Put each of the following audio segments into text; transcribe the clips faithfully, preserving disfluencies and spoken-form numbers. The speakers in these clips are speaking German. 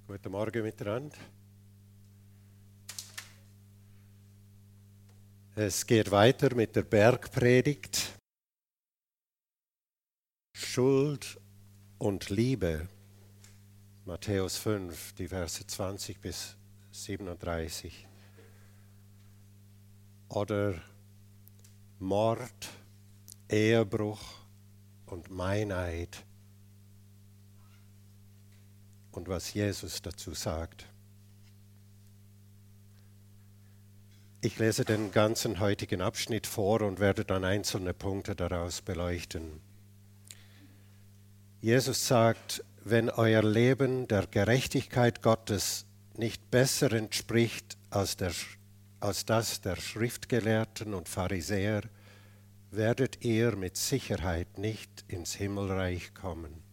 Guten Morgen miteinander. Es geht weiter mit der Bergpredigt. Schuld und Liebe. Matthäus fünf, die Verse zwanzig bis siebenunddreißig. Oder Mord, Ehebruch und Meineid. Und was Jesus dazu sagt. Ich lese den ganzen heutigen Abschnitt vor und werde dann einzelne Punkte daraus beleuchten. Jesus sagt, wenn euer Leben der Gerechtigkeit Gottes nicht besser entspricht als, der, als das der Schriftgelehrten und Pharisäer, werdet ihr mit Sicherheit nicht ins Himmelreich kommen.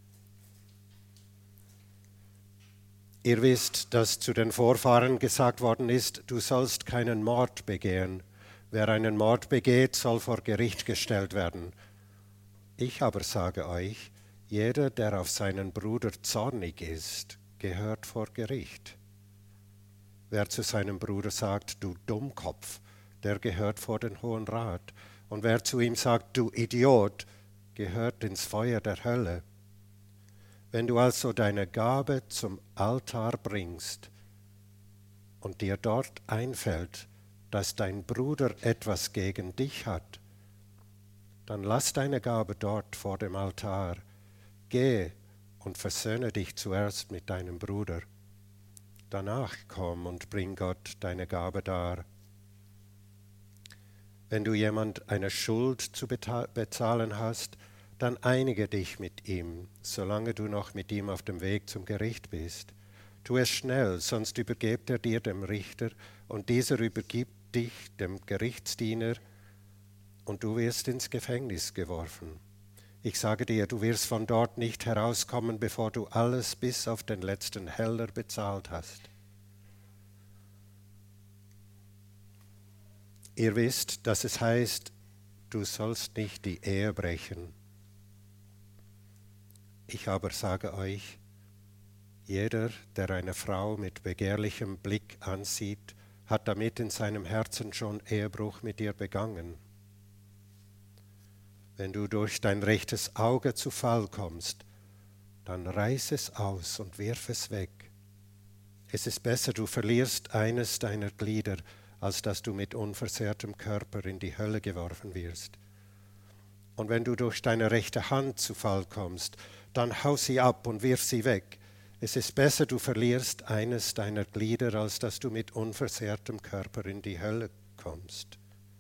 Ihr wisst, dass zu den Vorfahren gesagt worden ist, du sollst keinen Mord begehen. Wer einen Mord begeht, soll vor Gericht gestellt werden. Ich aber sage euch, jeder, der auf seinen Bruder zornig ist, gehört vor Gericht. Wer zu seinem Bruder sagt, du Dummkopf, der gehört vor den Hohen Rat. Und wer zu ihm sagt, du Idiot, gehört ins Feuer der Hölle. Wenn du also deine Gabe zum Altar bringst und dir dort einfällt, dass dein Bruder etwas gegen dich hat, dann lass deine Gabe dort vor dem Altar. Geh und versöhne dich zuerst mit deinem Bruder. Danach komm und bring Gott deine Gabe dar. Wenn du jemand eine Schuld zu bezahlen hast, dann einige dich mit ihm, solange du noch mit ihm auf dem Weg zum Gericht bist. Tu es schnell, sonst übergibt er dir dem Richter, und dieser übergibt dich dem Gerichtsdiener, und du wirst ins Gefängnis geworfen. Ich sage dir, du wirst von dort nicht herauskommen, bevor du alles bis auf den letzten Heller bezahlt hast. Ihr wisst, dass es heißt, du sollst nicht die Ehe brechen. Ich aber sage euch, jeder, der eine Frau mit begehrlichem Blick ansieht, hat damit in seinem Herzen schon Ehebruch mit ihr begangen. Wenn du durch dein rechtes Auge zu Fall kommst, dann reiß es aus und wirf es weg. Es ist besser, du verlierst eines deiner Glieder, als dass du mit unversehrtem Körper in die Hölle geworfen wirst. Und wenn du durch deine rechte Hand zu Fall kommst, dann hau sie ab und wirf sie weg. Es ist besser, du verlierst eines deiner Glieder, als dass du mit unversehrtem Körper in die Hölle kommst.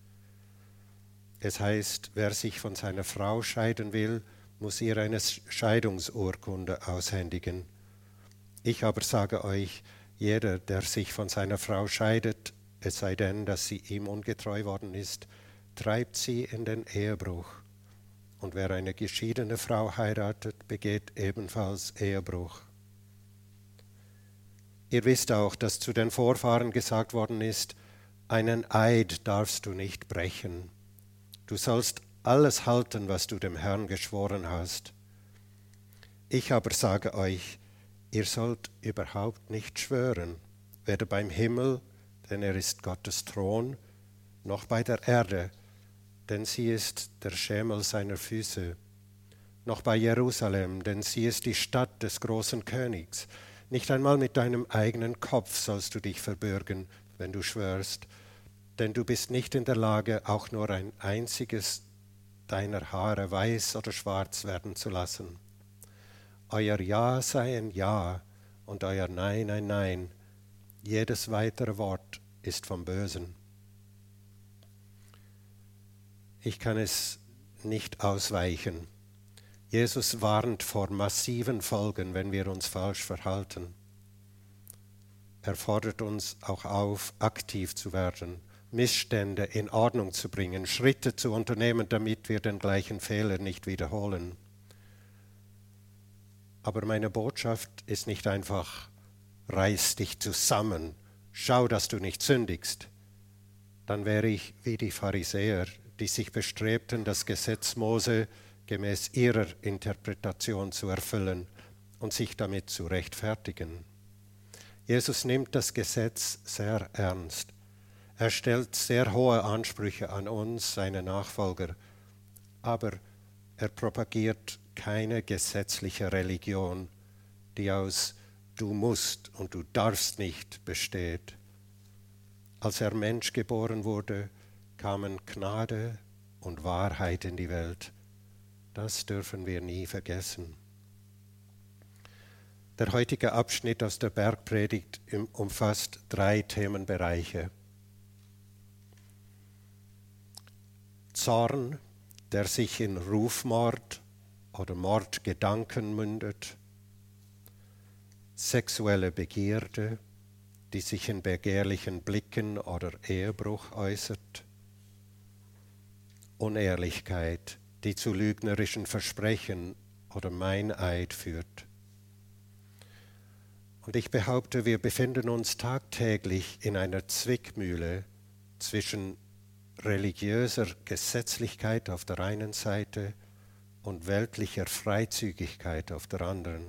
Es heißt, wer sich von seiner Frau scheiden will, muss ihr eine Scheidungsurkunde aushändigen. Ich aber sage euch, jeder, der sich von seiner Frau scheidet, es sei denn, dass sie ihm ungetreu worden ist, treibt sie in den Ehebruch. Und wer eine geschiedene Frau heiratet, begeht ebenfalls Ehebruch. Ihr wisst auch, dass zu den Vorfahren gesagt worden ist, einen Eid darfst du nicht brechen. Du sollst alles halten, was du dem Herrn geschworen hast. Ich aber sage euch, ihr sollt überhaupt nicht schwören, weder beim Himmel, denn er ist Gottes Thron, noch bei der Erde, denn sie ist der Schemel seiner Füße, noch bei Jerusalem, denn sie ist die Stadt des großen Königs. Nicht einmal mit deinem eigenen Kopf sollst du dich verbürgen, wenn du schwörst, denn du bist nicht in der Lage, auch nur ein einziges deiner Haare weiß oder schwarz werden zu lassen. Euer Ja sei ein Ja und euer Nein ein Nein. Jedes weitere Wort ist vom Bösen. Ich kann es nicht ausweichen. Jesus warnt vor massiven Folgen, wenn wir uns falsch verhalten. Er fordert uns auch auf, aktiv zu werden, Missstände in Ordnung zu bringen, Schritte zu unternehmen, damit wir den gleichen Fehler nicht wiederholen. Aber meine Botschaft ist nicht einfach, reiß dich zusammen, schau, dass du nicht sündigst. Dann wäre ich wie die Pharisäer, die sich bestrebten, das Gesetz Mose gemäß ihrer Interpretation zu erfüllen und sich damit zu rechtfertigen. Jesus nimmt das Gesetz sehr ernst. Er stellt sehr hohe Ansprüche an uns, seine Nachfolger, aber er propagiert keine gesetzliche Religion, die aus du musst und du darfst nicht besteht. Als er Mensch geboren wurde, kamen Gnade und Wahrheit in die Welt. Das dürfen wir nie vergessen. Der heutige Abschnitt aus der Bergpredigt umfasst drei Themenbereiche. Zorn, der sich in Rufmord oder Mordgedanken mündet. Sexuelle Begierde, die sich in begehrlichen Blicken oder Ehebruch äußert. Unehrlichkeit, die zu lügnerischen Versprechen oder Meineid führt. Und ich behaupte, wir befinden uns tagtäglich in einer Zwickmühle zwischen religiöser Gesetzlichkeit auf der einen Seite und weltlicher Freizügigkeit auf der anderen.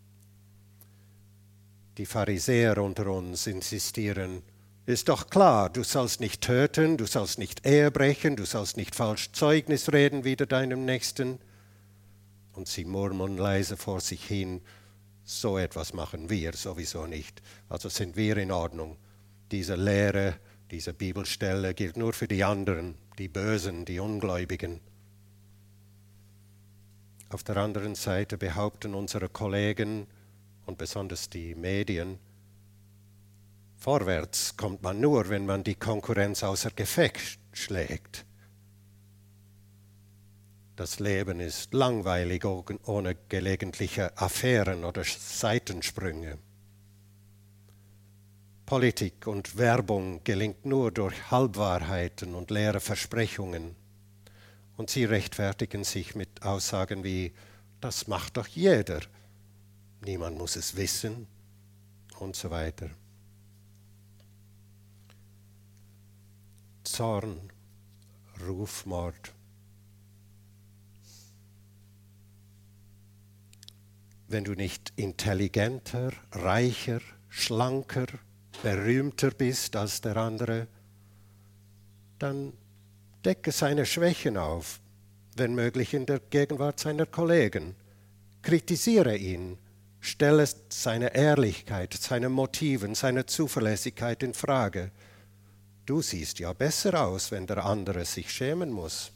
Die Pharisäer unter uns insistieren, ist doch klar, du sollst nicht töten, du sollst nicht Ehe brechen, du sollst nicht falsch Zeugnis reden wider deinem Nächsten. Und sie murmeln leise vor sich hin, so etwas machen wir sowieso nicht. Also sind wir in Ordnung. Diese Lehre, diese Bibelstelle gilt nur für die anderen, die Bösen, die Ungläubigen. Auf der anderen Seite behaupten unsere Kollegen und besonders die Medien, vorwärts kommt man nur, wenn man die Konkurrenz außer Gefecht schlägt. Das Leben ist langweilig ohne gelegentliche Affären oder Seitensprünge. Politik und Werbung gelingt nur durch Halbwahrheiten und leere Versprechungen. Und sie rechtfertigen sich mit Aussagen wie, das macht doch jeder, niemand muss es wissen und so weiter. Zorn, Rufmord. Wenn du nicht intelligenter, reicher, schlanker, berühmter bist als der andere, dann decke seine Schwächen auf, wenn möglich in der Gegenwart seiner Kollegen. Kritisiere ihn, stelle seine Ehrlichkeit, seine Motiven, seine Zuverlässigkeit in Frage. Du siehst ja besser aus, wenn der andere sich schämen muss.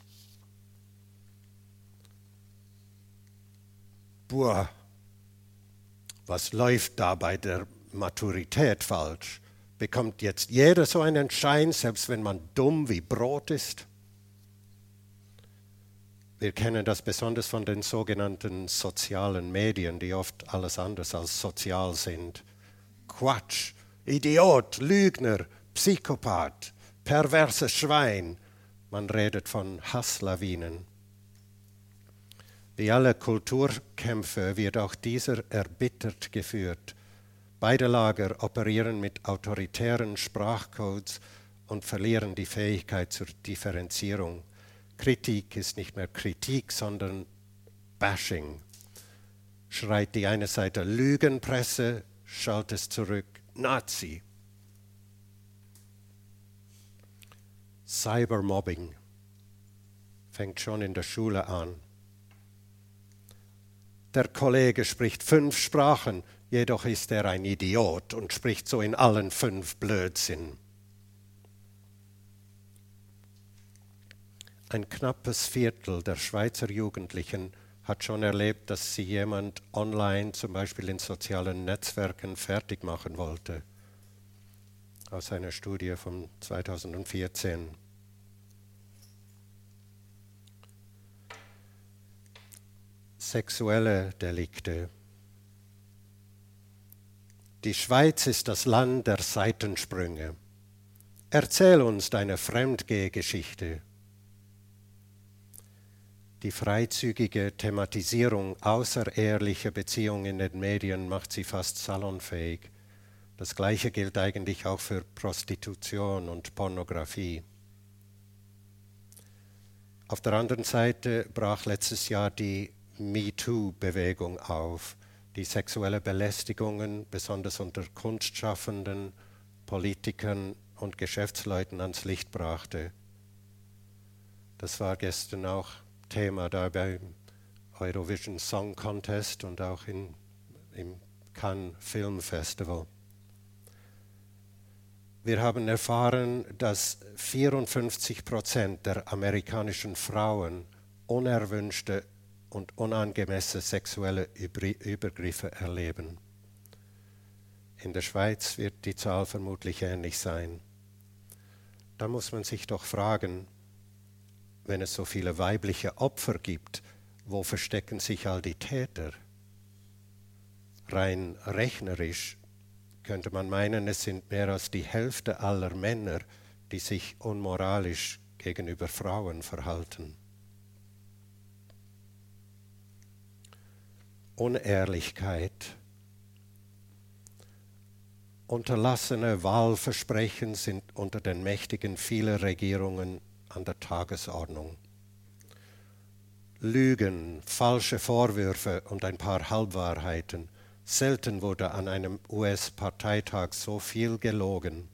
Boah, was läuft da bei der Maturität falsch? Bekommt jetzt jeder so einen Schein, selbst wenn man dumm wie Brot ist? Wir kennen das besonders von den sogenannten sozialen Medien, die oft alles anders als sozial sind. Quatsch, Idiot, Lügner, Psychopath, perverses Schwein. Man redet von Hasslawinen. Wie alle Kulturkämpfe wird auch dieser erbittert geführt. Beide Lager operieren mit autoritären Sprachcodes und verlieren die Fähigkeit zur Differenzierung. Kritik ist nicht mehr Kritik, sondern Bashing. Schreit die eine Seite Lügenpresse, schallt es zurück Nazi. Cybermobbing fängt schon in der Schule an. Der Kollege spricht fünf Sprachen, jedoch ist er ein Idiot und spricht so in allen fünf Blödsinn. Ein knappes Viertel der Schweizer Jugendlichen hat schon erlebt, dass sie jemand online, zum Beispiel in sozialen Netzwerken, fertig machen wollte. Aus einer Studie von zweitausendvierzehn. Sexuelle Delikte. Die Schweiz ist das Land der Seitensprünge. Erzähl uns deine Fremdgehgeschichte. Die freizügige Thematisierung außerehelicher Beziehungen in den Medien macht sie fast salonfähig. Das Gleiche gilt eigentlich auch für Prostitution und Pornografie. Auf der anderen Seite brach letztes Jahr die MeToo-Bewegung auf. die sexuelle Belästigungen besonders unter Kunstschaffenden, Politikern und Geschäftsleuten ans Licht brachte. Das war gestern auch Thema da beim Eurovision Song Contest und auch in, im Cannes Film Festival. Wir haben erfahren, dass vierundfünfzig Prozent der amerikanischen Frauen unerwünschte und unangemessene sexuelle Übergriffe erleben. In der Schweiz wird die Zahl vermutlich ähnlich sein. Da muss man sich doch fragen, wenn es so viele weibliche Opfer gibt, wo verstecken sich all die Täter? Rein rechnerisch könnte man meinen, es sind mehr als die Hälfte aller Männer, die sich unmoralisch gegenüber Frauen verhalten. Unehrlichkeit. Unterlassene Wahlversprechen sind unter den Mächtigen vieler Regierungen an der Tagesordnung. Lügen, falsche Vorwürfe und ein paar Halbwahrheiten. Selten wurde an einem U S-Parteitag so viel gelogen.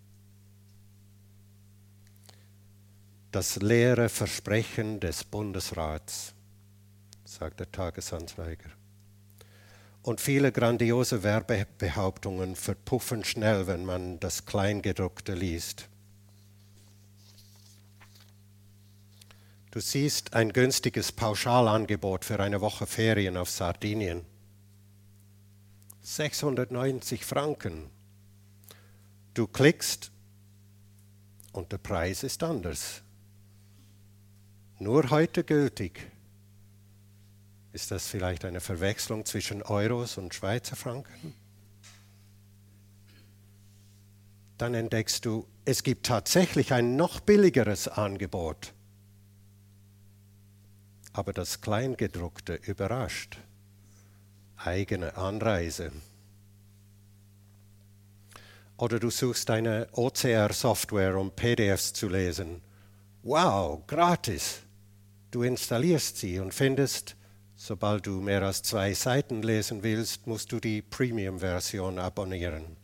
Das leere Versprechen des Bundesrats, sagt der Tagesanzeiger. Und viele grandiose Werbebehauptungen verpuffen schnell, wenn man das Kleingedruckte liest. Du siehst ein günstiges Pauschalangebot für eine Woche Ferien auf Sardinien. sechshundertneunzig Franken. Du klickst und der Preis ist anders. Nur heute gültig. Ist das vielleicht eine Verwechslung zwischen Euros und Schweizer Franken? Dann entdeckst du, es gibt tatsächlich ein noch billigeres Angebot. Aber das Kleingedruckte überrascht. Eigene Anreise. Oder du suchst eine O C R-Software, um P D Fs zu lesen. Wow, gratis. Du installierst sie und findest, sobald du mehr als zwei Seiten lesen willst, musst du die Premium-Version abonnieren.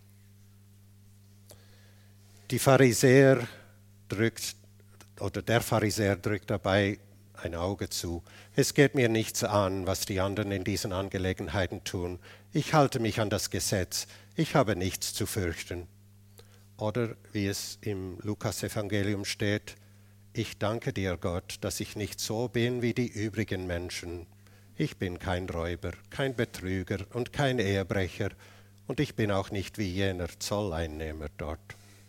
Die Pharisäer drückt, oder der Pharisäer drückt dabei ein Auge zu. Es geht mir nichts an, was die anderen in diesen Angelegenheiten tun. Ich halte mich an das Gesetz. Ich habe nichts zu fürchten. Oder wie es im Lukas-Evangelium steht, ich danke dir, Gott, dass ich nicht so bin wie die übrigen Menschen. Ich bin kein Räuber, kein Betrüger und kein Ehebrecher und ich bin auch nicht wie jener Zolleinnehmer dort.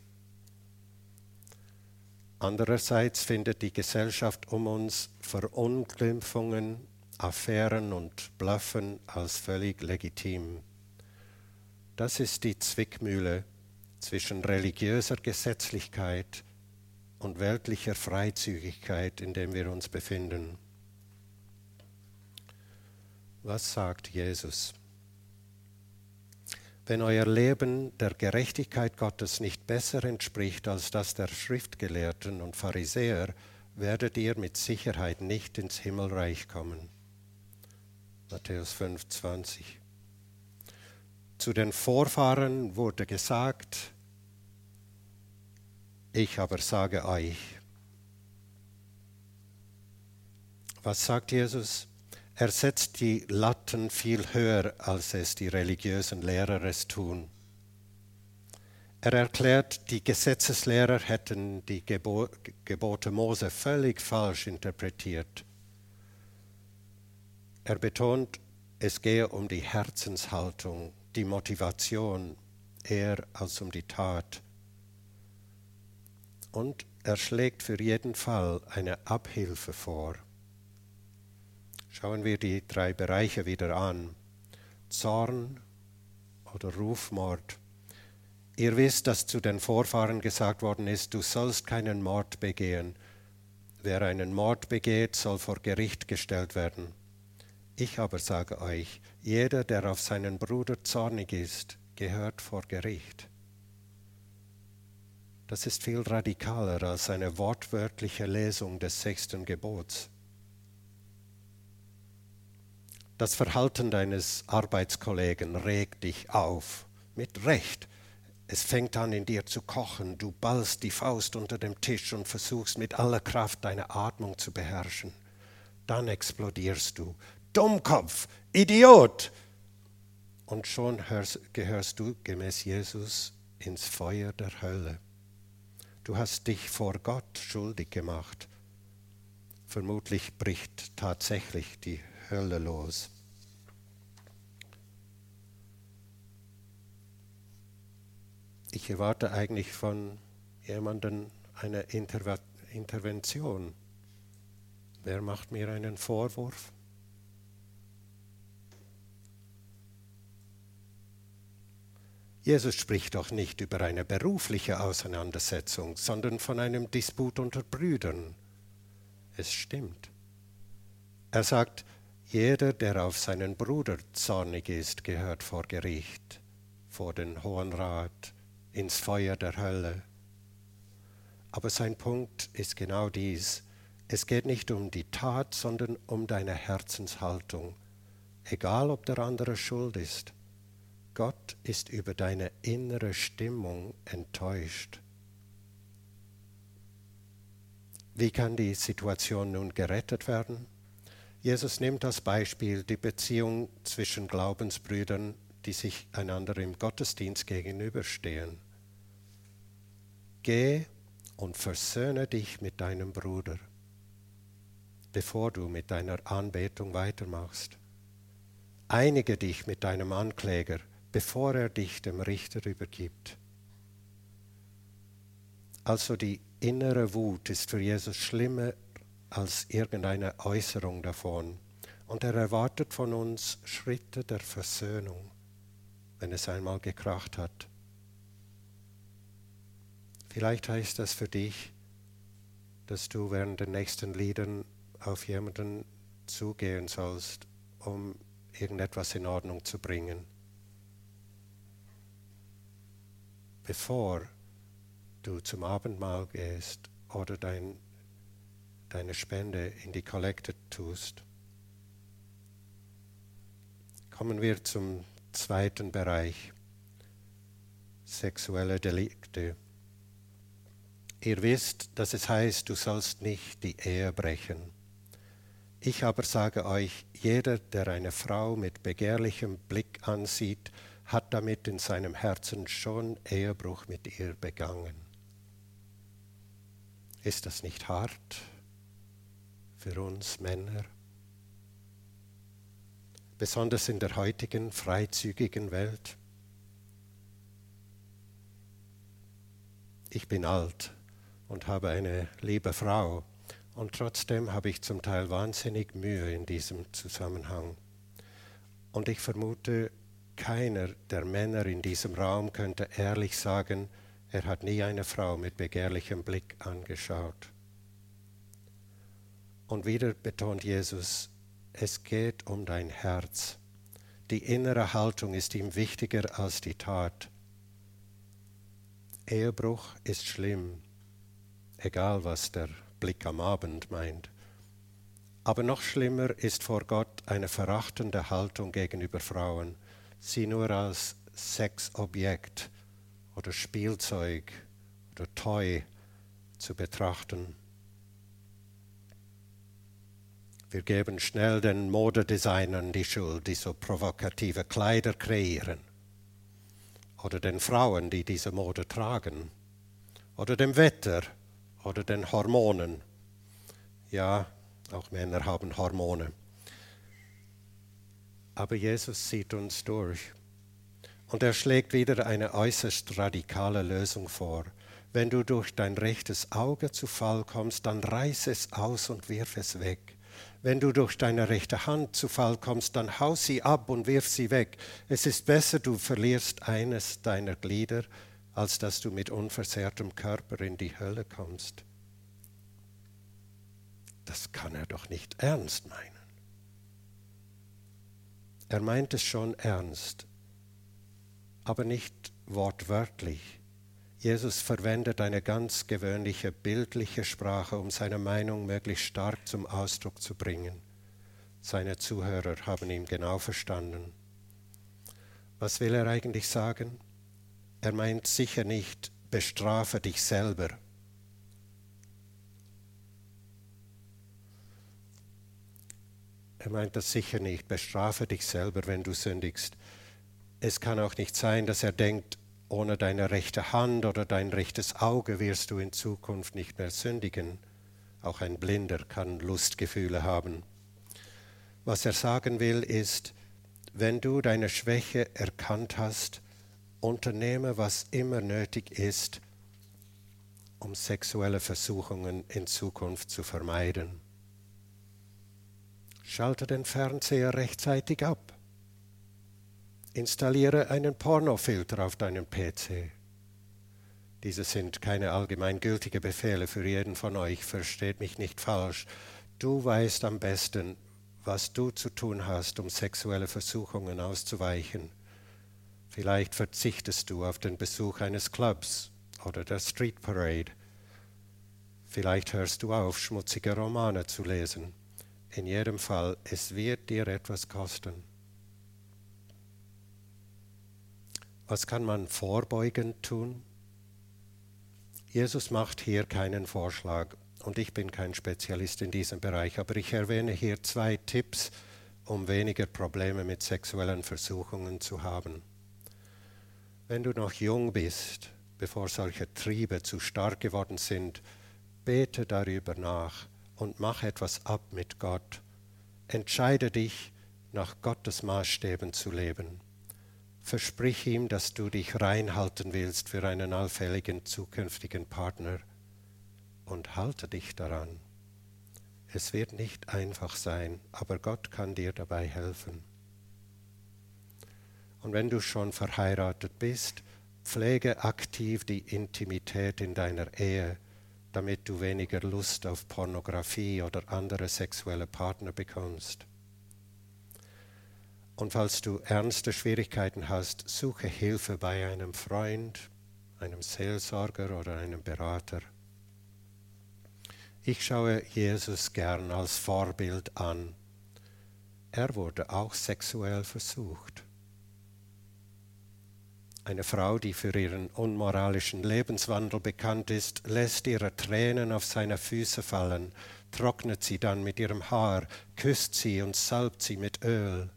Andererseits findet die Gesellschaft um uns Verunglimpfungen, Affären und Bluffen als völlig legitim. Das ist die Zwickmühle zwischen religiöser Gesetzlichkeit und weltlicher Freizügigkeit, in der wir uns befinden. Was sagt Jesus? Wenn euer Leben der Gerechtigkeit Gottes nicht besser entspricht als das der Schriftgelehrten und Pharisäer, werdet ihr mit Sicherheit nicht ins Himmelreich kommen. Matthäus fünf, zwanzig. Zu den Vorfahren wurde gesagt, ich aber sage euch. Was sagt Jesus? Er setzt die Latten viel höher, als es die religiösen Lehrer es tun. Er erklärt, die Gesetzeslehrer hätten die Gebo- Gebote Mose völlig falsch interpretiert. Er betont, es gehe um die Herzenshaltung, die Motivation, eher als um die Tat. Und er schlägt für jeden Fall eine Abhilfe vor. Schauen wir die drei Bereiche wieder an. Zorn oder Rufmord. Ihr wisst, dass zu den Vorfahren gesagt worden ist, du sollst keinen Mord begehen. Wer einen Mord begeht, soll vor Gericht gestellt werden. Ich aber sage euch, jeder, der auf seinen Bruder zornig ist, gehört vor Gericht. Das ist viel radikaler als eine wortwörtliche Lesung des sechsten Gebots. Das Verhalten deines Arbeitskollegen regt dich auf. Mit Recht. Es fängt an, in dir zu kochen. Du ballst die Faust unter dem Tisch und versuchst mit aller Kraft deine Atmung zu beherrschen. Dann explodierst du. Dummkopf, Idiot! Und schon hörst, gehörst du gemäß Jesus ins Feuer der Hölle. Du hast dich vor Gott schuldig gemacht. Vermutlich bricht tatsächlich die Hölle los. Ich erwarte eigentlich von jemandem eine Interve- Intervention. Wer macht mir einen Vorwurf? Jesus spricht doch nicht über eine berufliche Auseinandersetzung, sondern von einem Disput unter Brüdern. Es stimmt. Er sagt, jeder, der auf seinen Bruder zornig ist, gehört vor Gericht, vor den Hohen Rat, ins Feuer der Hölle. Aber sein Punkt ist genau dies. Es geht nicht um die Tat, sondern um deine Herzenshaltung. Egal, ob der andere schuld ist. Gott ist über deine innere Stimmung enttäuscht. Wie kann die Situation nun gerettet werden? Jesus nimmt als Beispiel die Beziehung zwischen Glaubensbrüdern, die sich einander im Gottesdienst gegenüberstehen. Geh und versöhne dich mit deinem Bruder, bevor du mit deiner Anbetung weitermachst. Einige dich mit deinem Ankläger, bevor er dich dem Richter übergibt. Also die innere Wut ist für Jesus schlimmer als irgendeine Äußerung davon. Und er erwartet von uns Schritte der Versöhnung, wenn es einmal gekracht hat. Vielleicht heißt das für dich, dass du während den nächsten Liedern auf jemanden zugehen sollst, um irgendetwas in Ordnung zu bringen. Bevor du zum Abendmahl gehst oder dein, deine Spende in die Kollekte tust. Kommen wir zum zweiten Bereich, sexuelle Delikte. Ihr wisst, dass es heißt, du sollst nicht die Ehe brechen. Ich aber sage euch, jeder, der eine Frau mit begehrlichem Blick ansieht, hat damit in seinem Herzen schon Ehebruch mit ihr begangen. Ist das nicht hart für uns Männer? Besonders in der heutigen freizügigen Welt. Ich bin alt und habe eine liebe Frau und trotzdem habe ich zum Teil wahnsinnig Mühe in diesem Zusammenhang. Und ich vermute, keiner der Männer in diesem Raum könnte ehrlich sagen, er hat nie eine Frau mit begehrlichem Blick angeschaut. Und wieder betont Jesus, es geht um dein Herz. Die innere Haltung ist ihm wichtiger als die Tat. Ehebruch ist schlimm, egal was der Blick am Abend meint. Aber noch schlimmer ist vor Gott eine verachtende Haltung gegenüber Frauen, sie nur als Sexobjekt oder Spielzeug oder Toy zu betrachten. Wir geben schnell den Modedesignern die Schuld, die so provokative Kleider kreieren. Oder den Frauen, die diese Mode tragen. Oder dem Wetter. Oder den Hormonen. Ja, auch Männer haben Hormone. Aber Jesus sieht uns durch. Und er schlägt wieder eine äußerst radikale Lösung vor. Wenn du durch dein rechtes Auge zu Fall kommst, dann reiß es aus und wirf es weg. Wenn du durch deine rechte Hand zu Fall kommst, dann hau sie ab und wirf sie weg. Es ist besser, du verlierst eines deiner Glieder, als dass du mit unversehrtem Körper in die Hölle kommst. Das kann er doch nicht ernst meinen. Er meint es schon ernst, aber nicht wortwörtlich. Jesus verwendet eine ganz gewöhnliche bildliche Sprache, um seine Meinung möglichst stark zum Ausdruck zu bringen. Seine Zuhörer haben ihn genau verstanden. Was will er eigentlich sagen? Er meint sicher nicht, bestrafe dich selber. Er meint das sicher nicht, bestrafe dich selber, wenn du sündigst. Es kann auch nicht sein, dass er denkt, ohne deine rechte Hand oder dein rechtes Auge wirst du in Zukunft nicht mehr sündigen. Auch ein Blinder kann Lustgefühle haben. Was er sagen will, ist, wenn du deine Schwäche erkannt hast, unternehme, was immer nötig ist, um sexuelle Versuchungen in Zukunft zu vermeiden. Schalte den Fernseher rechtzeitig ab. Installiere einen Pornofilter auf deinem P C. Diese sind keine allgemeingültigen Befehle für jeden von euch, versteht mich nicht falsch. Du weißt am besten, was du zu tun hast, um sexuelle Versuchungen auszuweichen. Vielleicht verzichtest du auf den Besuch eines Clubs oder der Street Parade. Vielleicht hörst du auf, schmutzige Romane zu lesen. In jedem Fall, es wird dir etwas kosten. Was kann man vorbeugend tun? Jesus macht hier keinen Vorschlag und ich bin kein Spezialist in diesem Bereich, aber ich erwähne hier zwei Tipps, um weniger Probleme mit sexuellen Versuchungen zu haben. Wenn du noch jung bist, bevor solche Triebe zu stark geworden sind, bete darüber nach und mach etwas ab mit Gott. Entscheide dich, nach Gottes Maßstäben zu leben. Versprich ihm, dass du dich reinhalten willst für einen allfälligen zukünftigen Partner und halte dich daran. Es wird nicht einfach sein, aber Gott kann dir dabei helfen. Und wenn du schon verheiratet bist, pflege aktiv die Intimität in deiner Ehe, damit du weniger Lust auf Pornografie oder andere sexuelle Partner bekommst. Und falls du ernste Schwierigkeiten hast, suche Hilfe bei einem Freund, einem Seelsorger oder einem Berater. Ich schaue Jesus gern als Vorbild an. Er wurde auch sexuell versucht. Eine Frau, die für ihren unmoralischen Lebenswandel bekannt ist, lässt ihre Tränen auf seine Füße fallen, trocknet sie dann mit ihrem Haar, küsst sie und salbt sie mit Öl.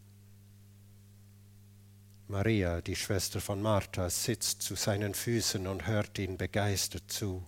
Maria, die Schwester von Martha, sitzt zu seinen Füßen und hört ihn begeistert zu.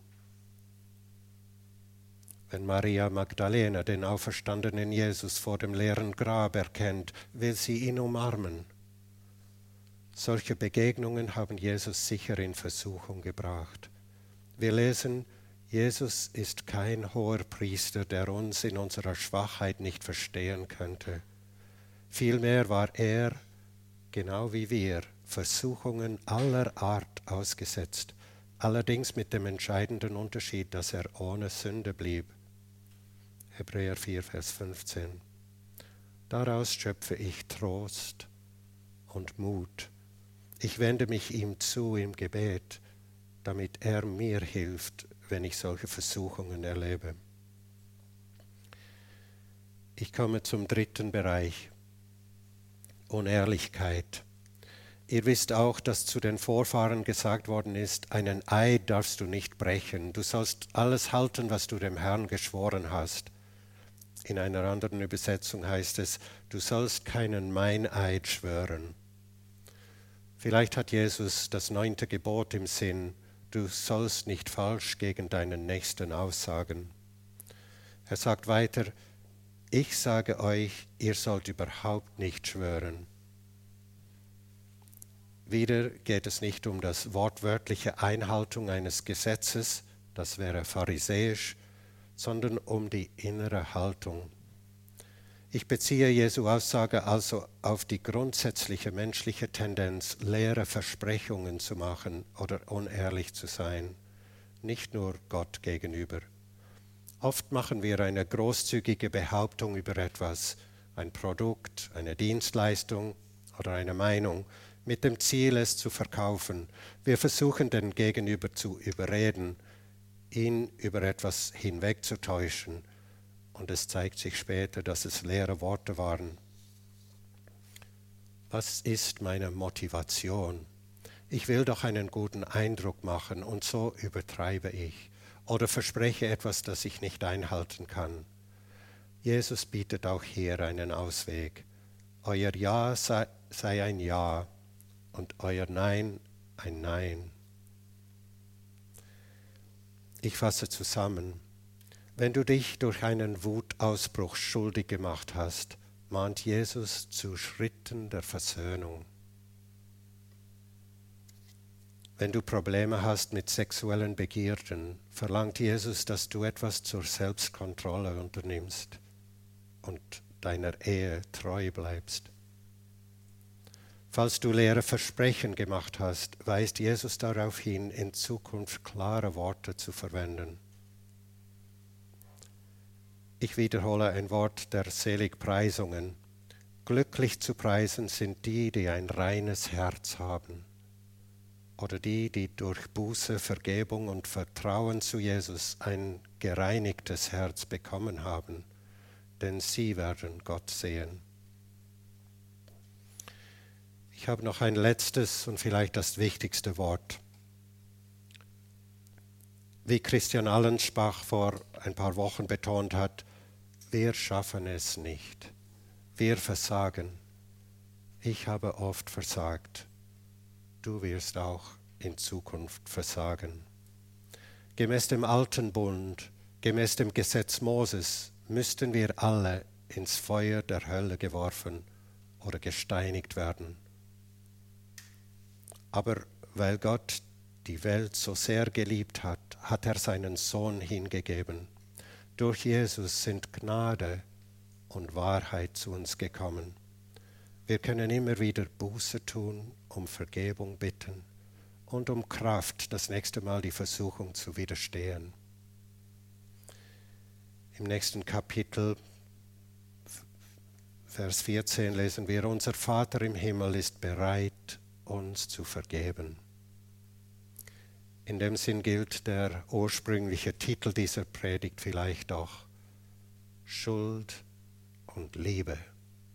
Wenn Maria Magdalena den auferstandenen Jesus vor dem leeren Grab erkennt, will sie ihn umarmen. Solche Begegnungen haben Jesus sicher in Versuchung gebracht. Wir lesen, Jesus ist kein hoher Priester, der uns in unserer Schwachheit nicht verstehen könnte. Vielmehr war er, genau wie wir, Versuchungen aller Art ausgesetzt, allerdings mit dem entscheidenden Unterschied, dass er ohne Sünde blieb. Hebräer vier, Vers fünfzehn. Daraus schöpfe ich Trost und Mut. Ich wende mich ihm zu im Gebet, damit er mir hilft, wenn ich solche Versuchungen erlebe. Ich komme zum dritten Bereich. Unehrlichkeit. Ihr wisst auch, dass zu den Vorfahren gesagt worden ist, einen Eid darfst du nicht brechen. Du sollst alles halten, was du dem Herrn geschworen hast. In einer anderen Übersetzung heißt es, du sollst keinen Meineid schwören. Vielleicht hat Jesus das neunte Gebot im Sinn, du sollst nicht falsch gegen deinen Nächsten aussagen. Er sagt weiter, ich sage euch, ihr sollt überhaupt nicht schwören. Wieder geht es nicht um das wortwörtliche Einhaltung eines Gesetzes, das wäre pharisäisch, sondern um die innere Haltung. Ich beziehe Jesu Aussage also auf die grundsätzliche menschliche Tendenz, leere Versprechungen zu machen oder unehrlich zu sein, nicht nur Gott gegenüber. Oft machen wir eine großzügige Behauptung über etwas, ein Produkt, eine Dienstleistung oder eine Meinung, mit dem Ziel, es zu verkaufen. Wir versuchen den Gegenüber zu überreden, ihn über etwas hinwegzutäuschen und es zeigt sich später, dass es leere Worte waren. Was ist meine Motivation? Ich will doch einen guten Eindruck machen und so übertreibe ich oder verspreche etwas, das ich nicht einhalten kann. Jesus bietet auch hier einen Ausweg. Euer Ja sei, sei ein Ja und euer Nein ein Nein. Ich fasse zusammen. Wenn du dich durch einen Wutausbruch schuldig gemacht hast, mahnt Jesus zu Schritten der Versöhnung. Wenn du Probleme hast mit sexuellen Begierden, verlangt Jesus, dass du etwas zur Selbstkontrolle unternimmst und deiner Ehe treu bleibst. Falls du leere Versprechen gemacht hast, weist Jesus darauf hin, in Zukunft klare Worte zu verwenden. Ich wiederhole ein Wort der Seligpreisungen. Glücklich zu preisen sind die, die ein reines Herz haben. Oder die, die durch Buße, Vergebung und Vertrauen zu Jesus ein gereinigtes Herz bekommen haben, denn sie werden Gott sehen. Ich habe noch ein letztes und vielleicht das wichtigste Wort. Wie Christian Allensbach vor ein paar Wochen betont hat, wir schaffen es nicht. Wir versagen. Ich habe oft versagt. Du wirst auch in Zukunft versagen. Gemäß dem alten Bund, gemäß dem Gesetz Moses, müssten wir alle ins Feuer der Hölle geworfen oder gesteinigt werden. Aber weil Gott die Welt so sehr geliebt hat, hat er seinen Sohn hingegeben. Durch Jesus sind Gnade und Wahrheit zu uns gekommen. Wir können immer wieder Buße tun, um Vergebung bitten und um Kraft, das nächste Mal die Versuchung zu widerstehen. Im nächsten Kapitel, Vers vierzehn, lesen wir, unser Vater im Himmel ist bereit, uns zu vergeben. In dem Sinn gilt der ursprüngliche Titel dieser Predigt vielleicht auch Schuld und Liebe.